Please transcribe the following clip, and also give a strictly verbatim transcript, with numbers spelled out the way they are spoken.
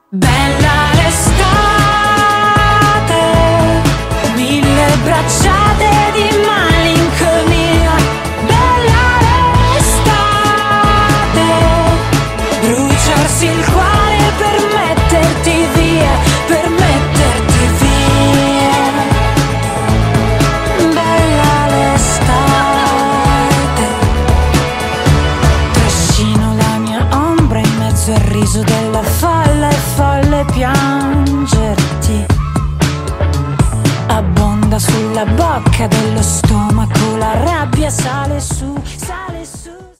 Bella l'estate, mille bracciate di malinconia. Bella l'estate, bruciarsi il cuore per metterti via, per metterti via. Bella l'estate, trascino la mia ombra in mezzo al riso della folla, è folle piangerti. Abbonda sulla bocca dello stomaco, la rabbia sale su.